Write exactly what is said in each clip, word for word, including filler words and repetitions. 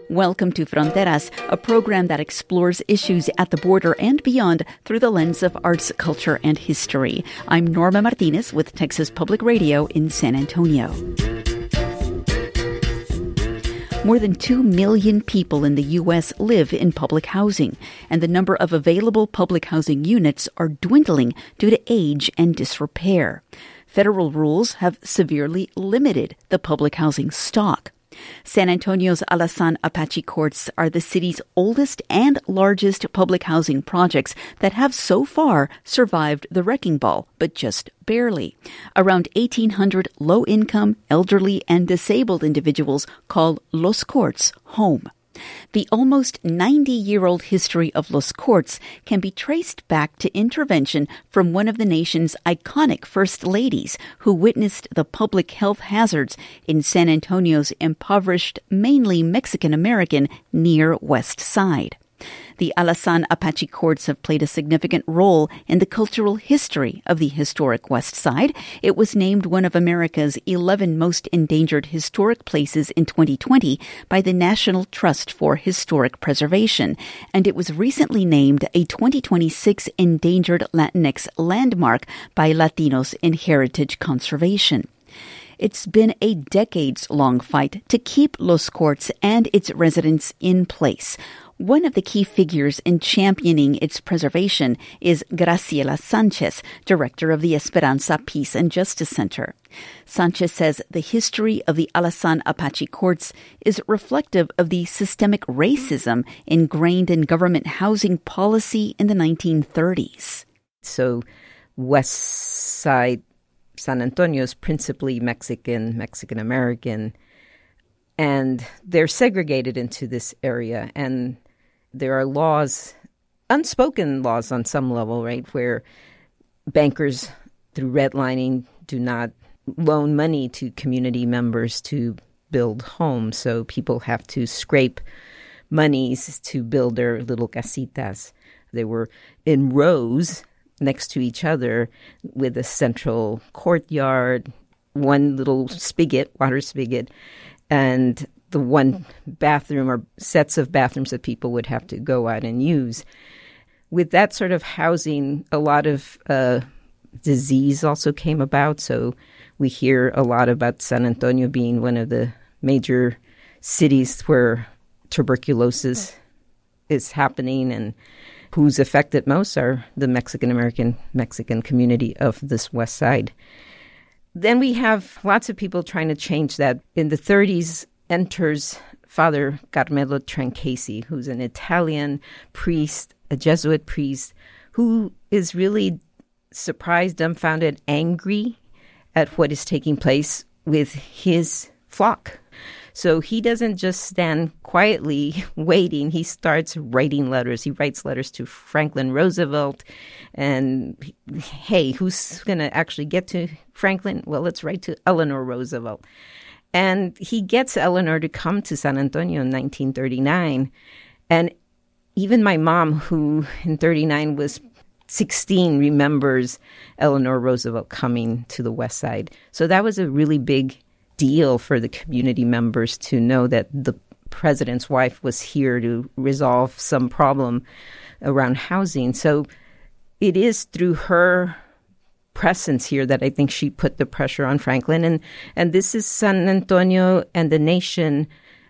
Welcome to Fronteras, a program that explores issues at the border and beyond through the lens of arts, culture, and history. I'm Norma Martinez with Texas Public Radio in San Antonio. More than two million people in the U S live in public housing, and the number of available public housing units are dwindling due to age and disrepair. Federal rules have severely limited the public housing stock. San Antonio's Alazan Apache Courts are the city's oldest and largest public housing projects that have so far survived the wrecking ball, but just barely. Around eighteen hundred low-income, elderly, and disabled individuals call Los Courts home. The almost ninety-year-old history of Los Courts can be traced back to intervention from one of the nation's iconic first ladies who witnessed the public health hazards in San Antonio's impoverished, mainly Mexican-American Near West Side. The Alazan Apache Courts have played a significant role in the cultural history of the historic West Side. It was named one of America's eleven most endangered historic places in twenty twenty by the National Trust for Historic Preservation, and it was recently named a twenty twenty-six Endangered Latinx Landmark by Latinos in Heritage Conservation. It's been a decades-long fight to keep Los Courts and its residents in place. One of the key figures in championing its preservation is Graciela Sanchez, director of the Esperanza Peace and Justice Center. Sanchez says the history of the Alazan Apache Courts is reflective of the systemic racism ingrained in government housing policy in the nineteen thirties. So West Side San Antonio is principally Mexican, Mexican-American, and they're segregated into this area. And there are laws, unspoken laws on some level, right, where bankers, through redlining, do not loan money to community members to build homes. So people have to scrape monies to build their little casitas. They were in rows next to each other with a central courtyard, one little spigot, water spigot, and the one bathroom or sets of bathrooms that people would have to go out and use. With that sort of housing, a lot of uh, disease also came about. So we hear a lot about San Antonio being one of the major cities where tuberculosis is happening, and who's affected most are the Mexican-American Mexican community of this West Side. Then we have lots of people trying to change that. In the thirties, enters Father Carmelo Trancasi, who's an Italian priest, a Jesuit priest, who is really surprised, dumbfounded, angry at what is taking place with his flock. So he doesn't just stand quietly waiting. He starts writing letters. He writes letters to Franklin Roosevelt. And, hey, who's going to actually get to Franklin? Well, let's write to Eleanor Roosevelt. And he gets Eleanor to come to San Antonio in nineteen thirty-nine. And even my mom, who in thirty-nine was sixteen, remembers Eleanor Roosevelt coming to the West Side. So that was a really big deal for the community members to know that the president's wife was here to resolve some problem around housing. So it is through her presence here that I think she put the pressure on Franklin. And, and this is San Antonio and the nation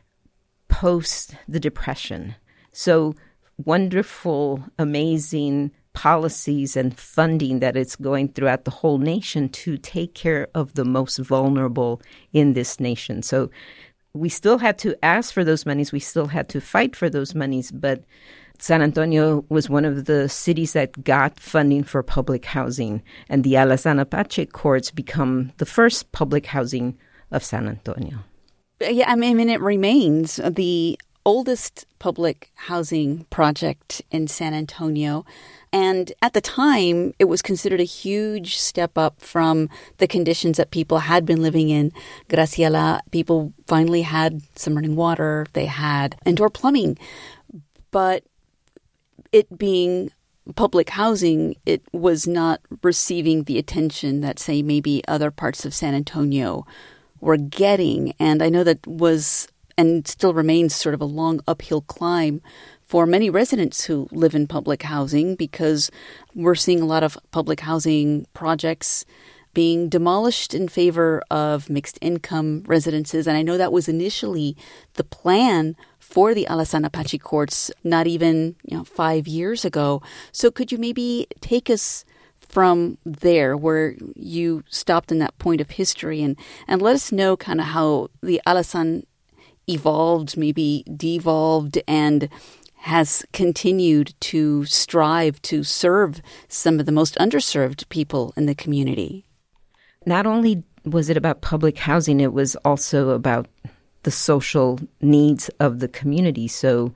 post the Depression. So wonderful, amazing policies and funding that it's going throughout the whole nation to take care of the most vulnerable in this nation. So we still had to ask for those monies. We still had to fight for those monies. But San Antonio was one of the cities that got funding for public housing. And the Alazan Apache Courts become the first public housing of San Antonio. Yeah, I mean, it remains the oldest public housing project in San Antonio. And at the time, it was considered a huge step up from the conditions that people had been living in. Graciela, people finally had some running water. They had indoor plumbing. But it being public housing, it was not receiving the attention that, say, maybe other parts of San Antonio were getting. And I know that was and still remains sort of a long uphill climb for many residents who live in public housing, because we're seeing a lot of public housing projects being demolished in favor of mixed income residences. And I know that was initially the plan for the Alazan Apache courts not even you know, five years ago. So could you maybe take us from there, where you stopped in that point of history, and, and let us know kind of how the Alazan evolved, maybe devolved, and has continued to strive to serve some of the most underserved people in the community? Not only was it about public housing, it was also about the social needs of the community. So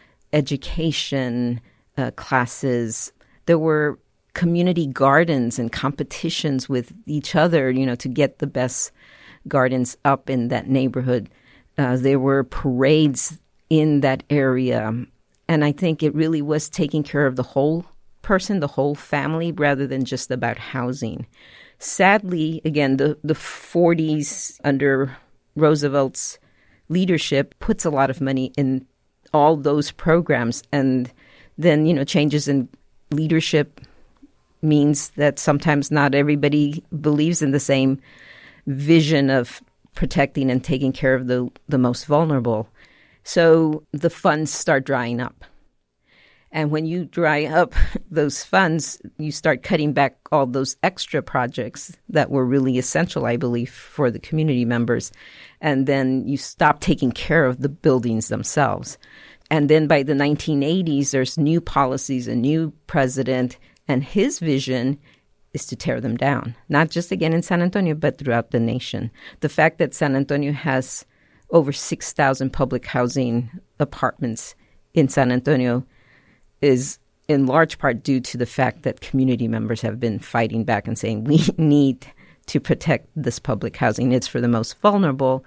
education, uh, classes, there were community gardens and competitions with each other, you know, to get the best gardens up in that neighborhood. Uh, there were parades in that area. And I think it really was taking care of the whole person, the whole family, rather than just about housing. Sadly, again, the, the forties under Roosevelt's leadership puts a lot of money in all those programs. And then, you know, changes in leadership means that sometimes not everybody believes in the same vision of protecting and taking care of the, the most vulnerable. So the funds start drying up. And when you dry up those funds, you start cutting back all those extra projects that were really essential, I believe, for the community members. And then you stop taking care of the buildings themselves. And then by the nineteen eighties, there's new policies, a new president, and his vision is to tear them down, not just again in San Antonio, but throughout the nation. The fact that San Antonio has over six thousand public housing apartments in San Antonio is in large part due to the fact that community members have been fighting back and saying, we need to protect this public housing. It's for the most vulnerable.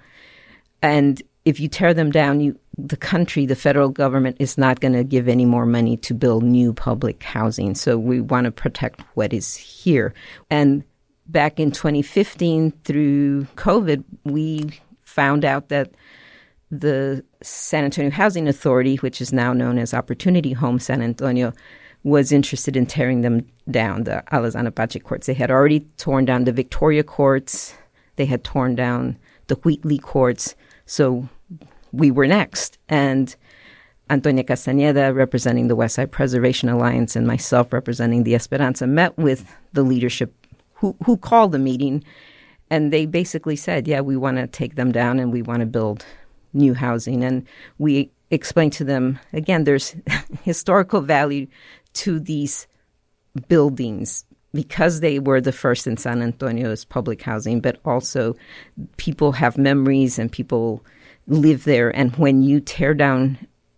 And if you tear them down, you, the country, the federal government is not going to give any more money to build new public housing. So we want to protect what is here. And back in twenty fifteen, through COVID, we found out that the San Antonio Housing Authority, which is now known as Opportunity Home San Antonio, was interested in tearing them down, the Alazan Apache courts. They had already torn down the Victoria courts. They had torn down the Wheatley courts. So we were next. And Antonia Castañeda, representing the Westside Preservation Alliance, and myself representing the Esperanza, met with the leadership who, who called the meeting. And they basically said, yeah, we want to take them down and we want to build new housing. And we explained to them, again, there's historical value to these buildings because they were the first in San Antonio's public housing, but also people have memories and people live there. And when you tear down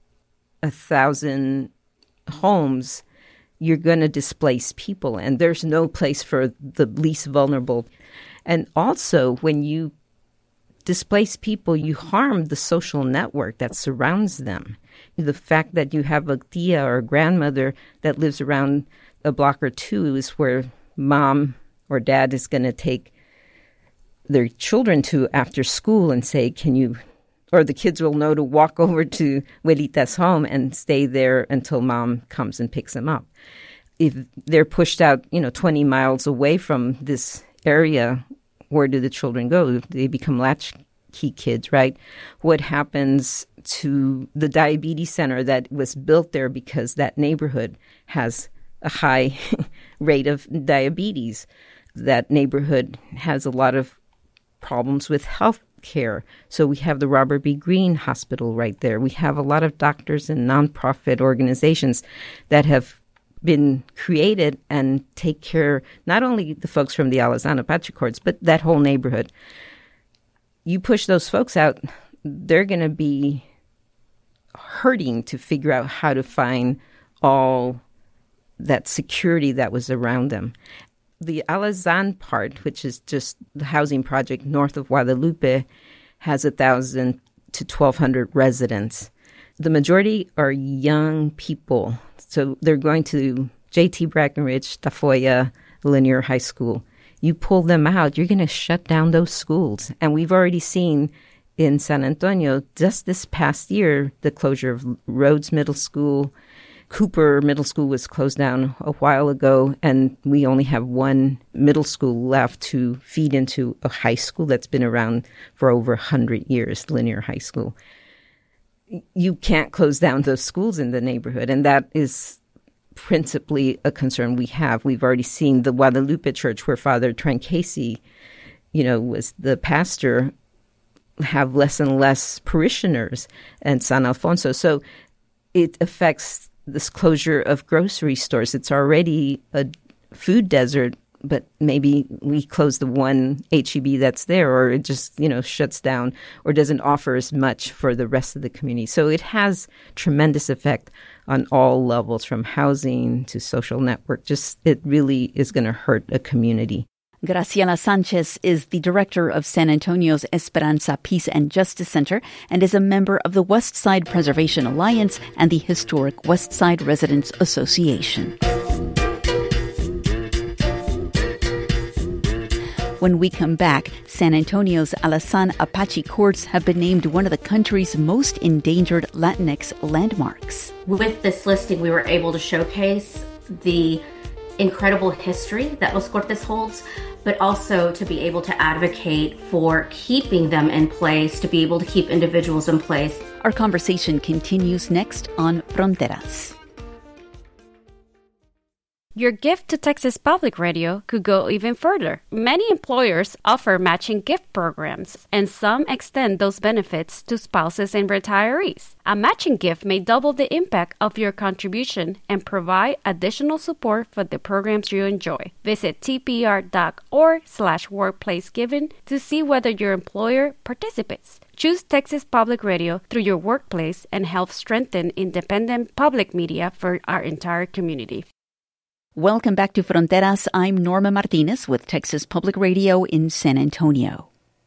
a thousand homes, you're going to displace people. And there's no place for the least vulnerable. And also, when you displace people, you harm the social network that surrounds them. The fact that you have a tia or a grandmother that lives around a block or two is where mom or dad is going to take their children to after school and say, can you, or the kids will know to walk over to Abuelita's home and stay there until mom comes and picks them up. If they're pushed out, you know, twenty miles away from this area, where do the children go? They become latchkey kids, right? What happens to the diabetes center that was built there because that neighborhood has a high rate of diabetes? That neighborhood has a lot of problems with health care. So we have the Robert B. Greene Hospital right there. We have a lot of doctors and nonprofit organizations that have been created and take care, not only the folks from the Alazan Apache courts, but that whole neighborhood. You push those folks out, they're going to be hurting to figure out how to find all that security that was around them. The Alazan part, which is just the housing project north of Guadalupe, has one thousand to twelve hundred residents. The majority are young people. So they're going to J T Brackenridge, Tafoya, Lanier High School. You pull them out, you're going to shut down those schools. And we've already seen in San Antonio, just this past year, the closure of Rhodes Middle School, Cooper Middle School was closed down a while ago, and we only have one middle school left to feed into a high school that's been around for over one hundred years, Linear High School. You can't close down those schools in the neighborhood, and that is principally a concern we have. We've already seen the Guadalupe Church, where Father Trancasi, you know, was the pastor, have less and less parishioners, and San Alfonso. So it affects this closure of grocery stores. It's already a food desert, but maybe we close the one H E B that's there, or it just, you know, shuts down or doesn't offer as much for the rest of the community. So it has tremendous effect on all levels, from housing to social network. Just, it really is going to hurt a community. Graciela Sanchez is the director of San Antonio's Esperanza Peace and Justice Center and is a member of the West Side Preservation Alliance and the Historic West Side Residents Association. When we come back, San Antonio's Alasan Apache courts have been named one of the country's most endangered Latinx landmarks. With this listing, we were able to showcase the incredible history that Los Cortes holds, but also to be able to advocate for keeping them in place, to be able to keep individuals in place. Our conversation continues next on Fronteras. Your gift to Texas Public Radio could go even further. Many employers offer matching gift programs, and some extend those benefits to spouses and retirees. A matching gift may double the impact of your contribution and provide additional support for the programs you enjoy. Visit tpr.org slash workplacegiving to see whether your employer participates. Choose Texas Public Radio through your workplace and help strengthen independent public media for our entire community. Welcome back to Fronteras. I'm Norma Martinez with Texas Public Radio in San Antonio.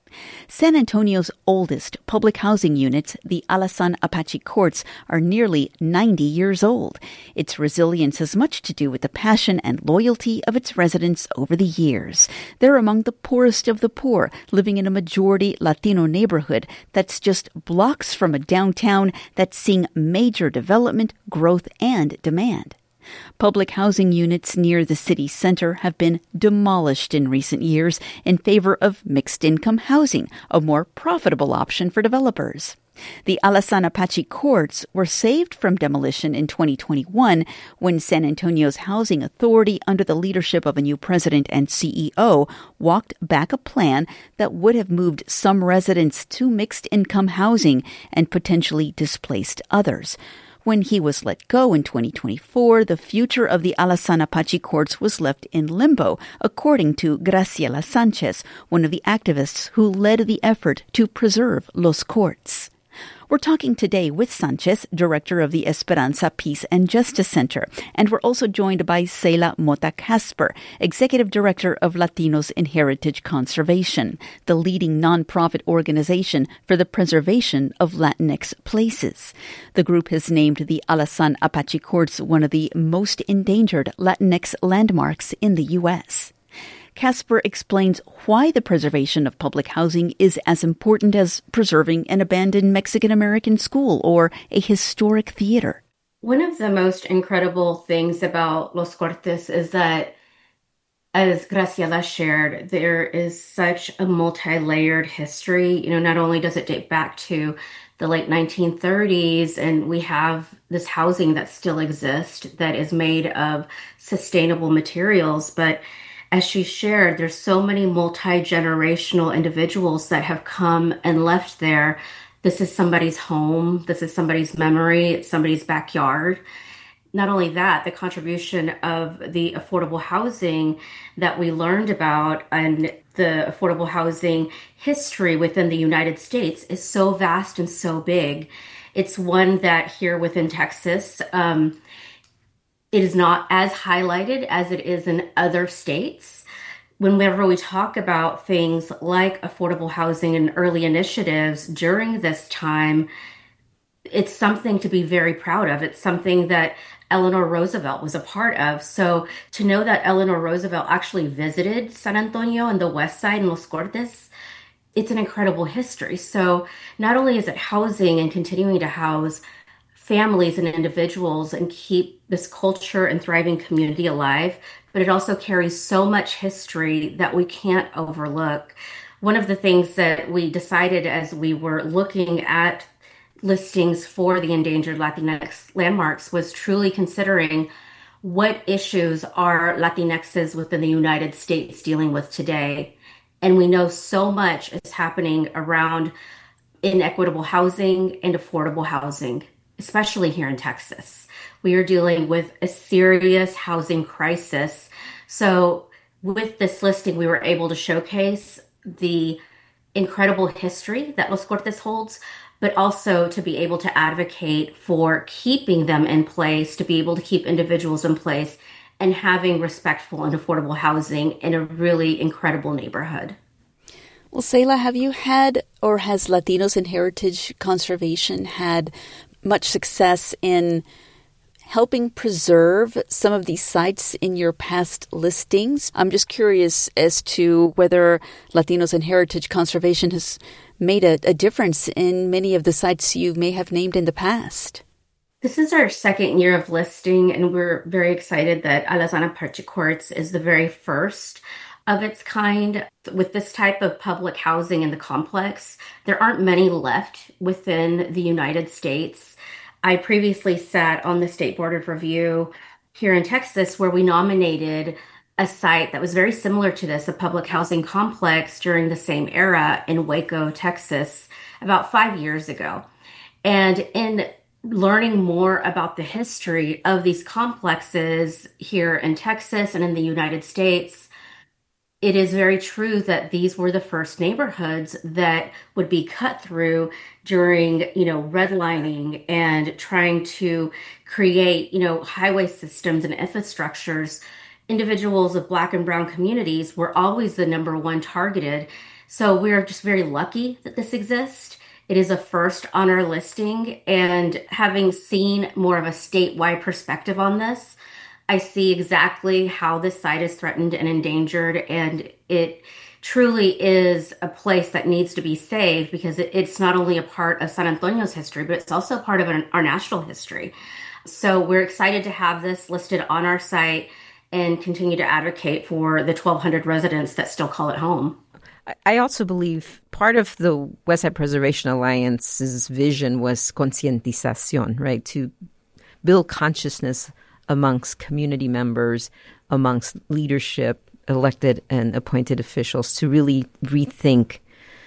San Antonio's oldest public housing units, the Alasan Apache Courts, are nearly ninety years old. Its resilience has much to do with the passion and loyalty of its residents over the years. They're among the poorest of the poor, living in a majority Latino neighborhood that's just blocks from a downtown that's seeing major development, growth, and demand. Public housing units near the city center have been demolished in recent years in favor of mixed-income housing, a more profitable option for developers. The Alasan Apache Courts were saved from demolition in twenty twenty-one when San Antonio's Housing Authority, under the leadership of a new president and C E O, walked back a plan that would have moved some residents to mixed-income housing and potentially displaced others. When he was let go in twenty twenty-four, the future of the Alasan Apache Courts was left in limbo, according to Graciela Sanchez, one of the activists who led the effort to preserve Los Courts. We're talking today with Sanchez, director of the Esperanza Peace and Justice Center, and we're also joined by Seila Mota Casper, executive director of Latinos in Heritage Conservation, the leading nonprofit organization for the preservation of Latinx places. The group has named the Alasan Apache Courts one of the most endangered Latinx landmarks in the U S Casper explains why the preservation of public housing is as important as preserving an abandoned Mexican-American school or a historic theater. One of the most incredible things about Los Cortes is that, as Graciela shared, there is such a multi-layered history. You know, not only does it date back to the late nineteen thirties, and we have this housing that still exists that is made of sustainable materials, but as she shared, there's so many multi-generational individuals that have come and left there. This is somebody's home. This is somebody's memory. It's somebody's backyard. Not only that, the contribution of the affordable housing that we learned about and the affordable housing history within the United States is so vast and so big. It's one that here within Texas, um, it is not as highlighted as it is in other states. Whenever we talk about things like affordable housing and early initiatives during this time, it's something to be very proud of. It's something that Eleanor Roosevelt was a part of. So to know that Eleanor Roosevelt actually visited San Antonio and the West Side and Los Cortes it's an incredible history. So not only is it housing and continuing to house families and individuals and keep this culture and thriving community alive, but it also carries so much history that we can't overlook. One of the things that we decided as we were looking at listings for the endangered Latinx landmarks was truly considering what issues are Latinxes within the United States dealing with today. And we know so much is happening around inequitable housing and affordable housing, especially here in Texas. We are dealing with a serious housing crisis. So with this listing, we were able to showcase the incredible history that Los Cortes holds, but also to be able to advocate for keeping them in place, to be able to keep individuals in place, and having respectful and affordable housing in a really incredible neighborhood. Well, Selah, have you had, or has Latinos in Heritage Conservation had much success in helping preserve some of these sites in your past listings? I'm just curious as to whether Latinos in Heritage Conservation has made a, a difference in many of the sites you may have named in the past. This is our second year of listing, and we're very excited that Alazan Apache Courts is the very first of its kind. With this type of public housing in the complex, there aren't many left within the United States. I previously sat on the State Board of Review here in Texas, where we nominated a site that was very similar to this, a public housing complex during the same era in Waco, Texas, about five years ago. And in learning more about the history of these complexes here in Texas and in the United States, it is very true that these were the first neighborhoods that would be cut through during, you know, redlining and trying to create, you know, highway systems and infrastructures. Individuals of Black and Brown communities were always the number one targeted. So we're just very lucky that this exists. It is a first on our listing, and having seen more of a statewide perspective on this, I see exactly how this site is threatened and endangered, and it truly is a place that needs to be saved because it's not only a part of San Antonio's history, but it's also part of our national history. So we're excited to have this listed on our site and continue to advocate for the twelve hundred residents that still call it home. I also believe part of the Westside Preservation Alliance's vision was concientización, right? To build consciousness amongst community members, amongst leadership, elected and appointed officials, to really rethink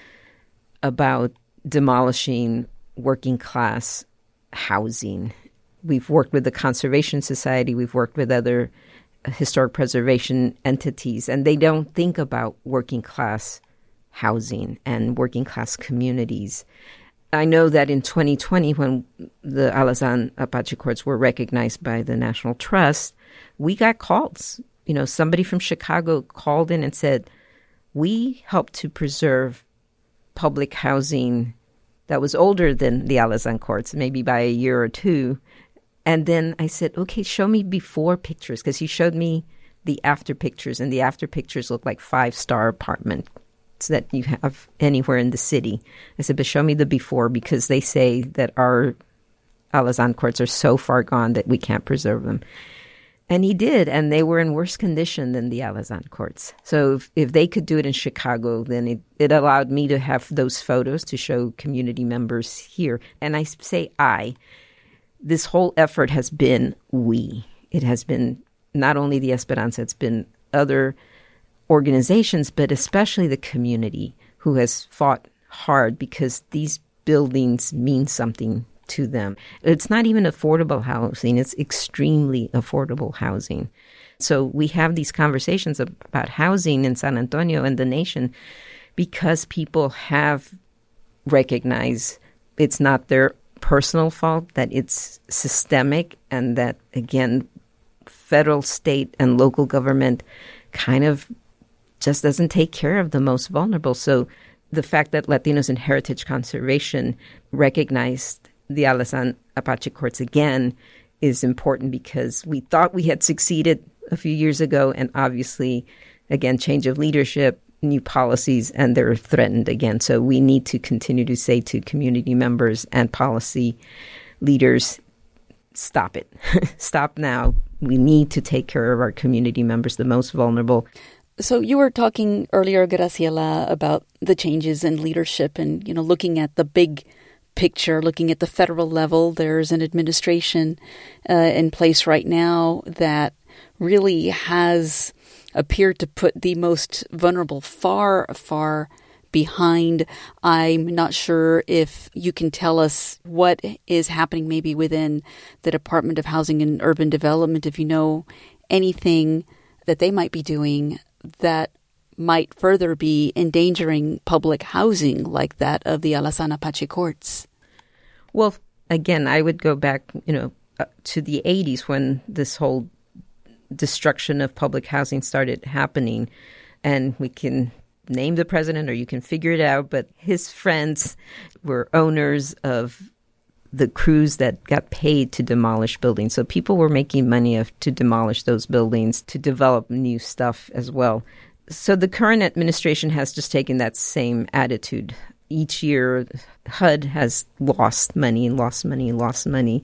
about demolishing working class housing. We've worked with the Conservation Society, we've worked with other historic preservation entities, and they don't think about working class housing and working class communities. I know that in twenty twenty, when the Alazan Apache Courts were recognized by the National Trust, we got calls. You know, somebody from Chicago called in and said, we helped to preserve public housing that was older than the Alazan Courts, maybe by a year or two. And then I said, okay, show me before pictures, because he showed me the after pictures, and the after pictures look like five-star apartments that you have anywhere in the city. I said, but show me the before, because they say that our Alazan Courts are so far gone that we can't preserve them. And he did, and they were in worse condition than the Alazan Courts. So if, if they could do it in Chicago, then it, it allowed me to have those photos to show community members here. And I say I. This whole effort has been we. It has been not only the Esperanza, it's been other organizations, but especially the community who has fought hard because these buildings mean something to them. It's not even affordable housing. It's extremely affordable housing. So we have these conversations about housing in San Antonio and the nation because people have recognized it's not their personal fault, that it's systemic, and that, again, federal, state, and local government kind of just doesn't take care of the most vulnerable. So the fact that Latinos in Heritage Conservation recognized the Alazan Apache Courts again is important because we thought we had succeeded a few years ago, and obviously, again, change of leadership, new policies and they're threatened again. So we need to continue to say to community members and policy leaders, stop it. Stop now. We need to take care of our community members, the most vulnerable. So you were talking earlier, Graciela, about the changes in leadership and, you know, looking at the big picture, looking at the federal level. There's an administration uh, in place right now that really has appeared to put the most vulnerable far, far behind. I'm not sure if you can tell us what is happening maybe within the Department of Housing and Urban Development, if you know anything that they might be doing that might further be endangering public housing like that of the Alazan Apache courts. Well, again, I would go back, you know, uh, to the eighties when this whole destruction of public housing started happening. And we can name the president or you can figure it out, but his friends were owners of the crews that got paid to demolish buildings. So people were making money of, to demolish those buildings, to develop new stuff as well. So the current administration has just taken that same attitude. Each year, H U D has lost money and lost money and lost money.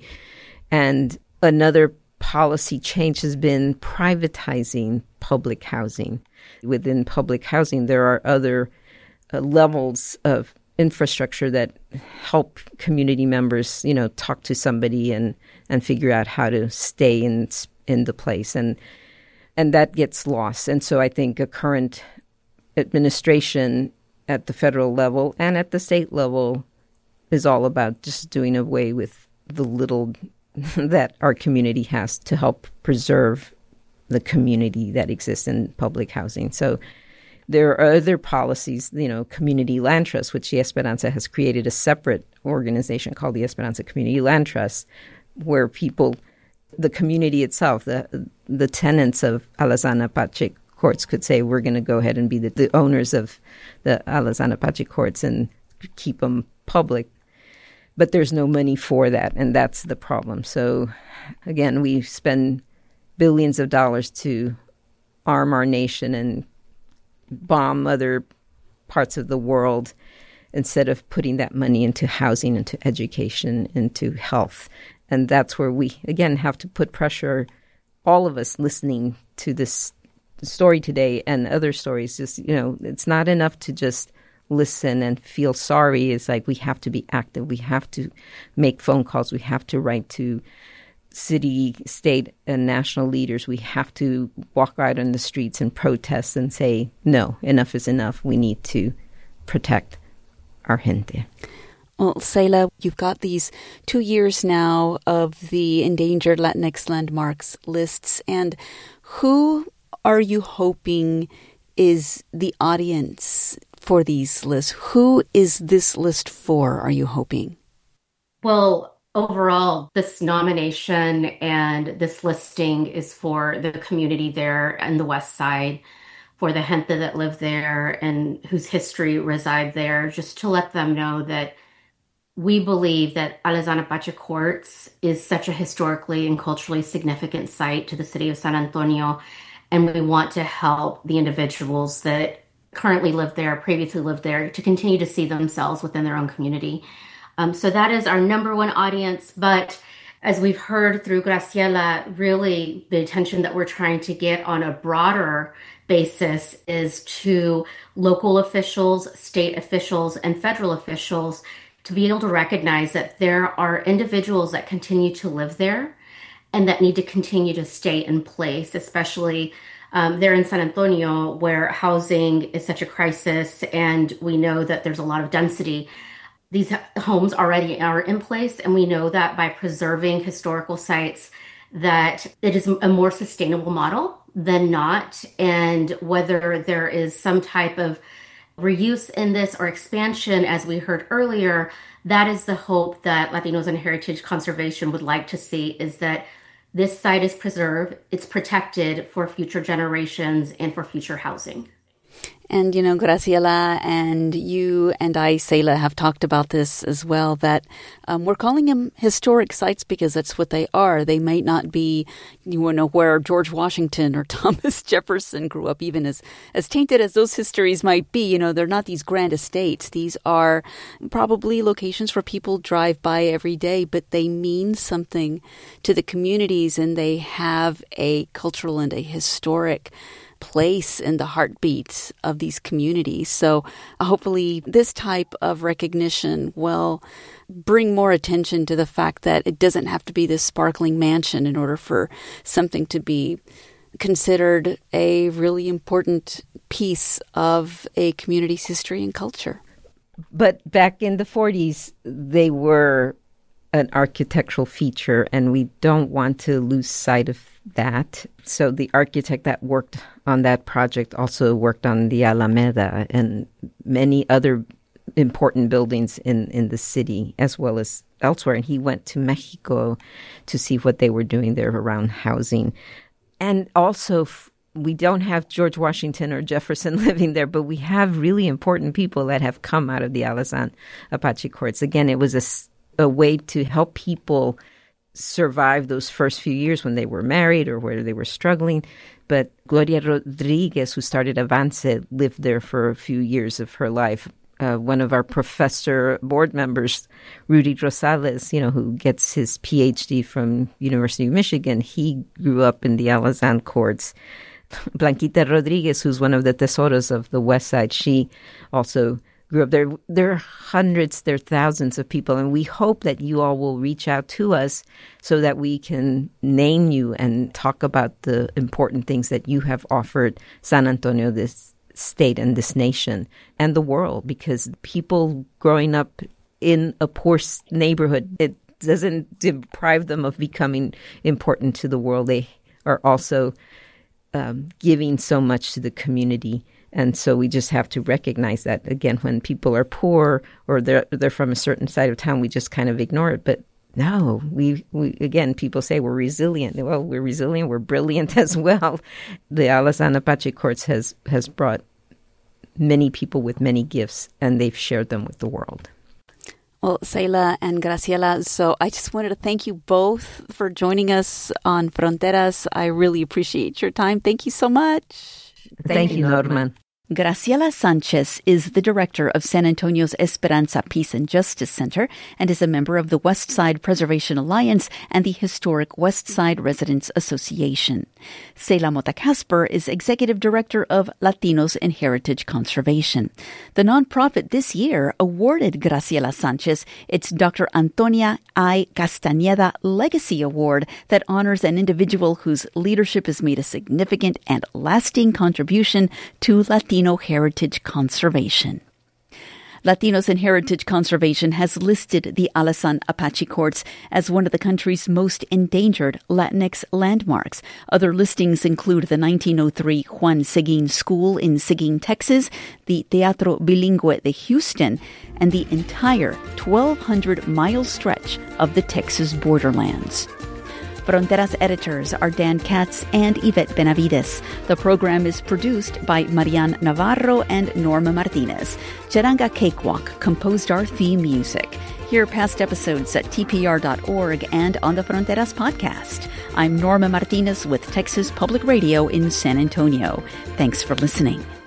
And another policy change has been privatizing public housing. Within public housing, there are other uh, levels of infrastructure that help community members, you know, talk to somebody and, and figure out how to stay in in the place. And and that gets lost. And so I think a current administration at the federal level and at the state level is all about just doing away with the little that our community has to help preserve the community that exists in public housing. So there are other policies, you know, Community Land Trust, which the Esperanza has created a separate organization called the Esperanza Community Land Trust, where people, the community itself, the the tenants of Alazan Apache courts could say, we're going to go ahead and be the, the owners of the Alazan Apache courts and keep them public. But there's no money for that, and that's the problem. So, again, we spend billions of dollars to arm our nation and bomb other parts of the world instead of putting that money into housing, into education, into health. And that's where we, again, have to put pressure, all of us listening to this story today and other stories. Just, you know, it's not enough to just listen and feel sorry. It's like we have to be active. We have to make phone calls. We have to write to city, state, and national leaders. We have to walk out on the streets and protest and say, no, enough is enough. We need to protect our gente. Well, Seila, you've got these two years now of the endangered Latinx landmarks lists. And who are you hoping is the audience for these lists? Who is this list for, are you hoping? Well, overall, this nomination and this listing is for the community there on the west side, for the gente that live there and whose history reside there, just to let them know that we believe that Alazan Apache Courts is such a historically and culturally significant site to the city of San Antonio, and we want to help the individuals that currently live there, previously lived there, to continue to see themselves within their own community. Um, so that is our number one audience. But as we've heard through Graciela, really the attention that we're trying to get on a broader basis is to local officials, state officials, and federal officials to be able to recognize that there are individuals that continue to live there and that need to continue to stay in place, especially um, there in San Antonio, where housing is such a crisis and we know that there's a lot of density. These homes already are in place, and we know that by preserving historical sites, that it is a more sustainable model than not. And whether there is some type of reuse in this or expansion, as we heard earlier, that is the hope that Latinos and Heritage Conservation would like to see, is that this site is preserved, it's protected for future generations and for future housing. And, you know, Graciela and you and I, Selah, have talked about this as well, that um, we're calling them historic sites because that's what they are. They might not be, you know, where George Washington or Thomas Jefferson grew up, even as, as tainted as those histories might be. You know, they're not these grand estates. These are probably locations where people drive by every day, but they mean something to the communities, and they have a cultural and a historic place in the heartbeat of these communities. So hopefully this type of recognition will bring more attention to the fact that it doesn't have to be this sparkling mansion in order for something to be considered a really important piece of a community's history and culture. But back in the forties, they were an architectural feature, and we don't want to lose sight of that. So the architect that worked on that project also worked on the Alameda and many other important buildings in, in the city as well as elsewhere. And he went to Mexico to see what they were doing there around housing. And also, f- we don't have George Washington or Jefferson living there, but we have really important people that have come out of the Alazan Apache courts. Again, it was a, a way to help people survive those first few years when they were married or where they were struggling. But Gloria Rodriguez, who started Avance, lived there for a few years of her life. Uh, one of our professor board members, Rudy Rosales, you know, who gets his P H D from University of Michigan, he grew up in the Alazan courts. Blanquita Rodriguez, who's one of the tesoros of the West Side, she also grew up there. There are hundreds, there are thousands of people, and we hope that you all will reach out to us so that we can name you and talk about the important things that you have offered San Antonio, this state and this nation and the world, because people growing up in a poor neighborhood, it doesn't deprive them of becoming important to the world. They are also um, giving so much to the community. And so we just have to recognize that, again, when people are poor or they're they're from a certain side of town, we just kind of ignore it. But no, we, we again, people say we're resilient. Well, we're resilient. We're brilliant as well. The Alazan Apache Courts has, has brought many people with many gifts, and they've shared them with the world. Well, Selah and Graciela, so I just wanted to thank you both for joining us on Fronteras. I really appreciate your time. Thank you so much. Thank, thank you, Norman. Norman. Graciela Sanchez is the director of San Antonio's Esperanza Peace and Justice Center and is a member of the West Side Preservation Alliance and the historic West Side Residents Association. Selah Mota-Casper is executive director of Latinos in Heritage Conservation. The nonprofit this year awarded Graciela Sanchez its Doctor Antonia I. Castañeda Legacy Award that honors an individual whose leadership has made a significant and lasting contribution to Latino heritage conservation. Latinos in Heritage Conservation has listed the Alazan Apache Courts as one of the country's most endangered Latinx landmarks. Other listings include the nineteen oh three Juan Seguin School in Seguin, Texas, the Teatro Bilingüe de Houston, and the entire twelve hundred mile stretch of the Texas borderlands. Fronteras editors are Dan Katz and Yvette Benavides. The program is produced by Marian Navarro and Norma Martinez. Charanga Cakewalk composed our theme music. Hear past episodes at T P R dot org and on the Fronteras podcast. I'm Norma Martinez with Texas Public Radio in San Antonio. Thanks for listening.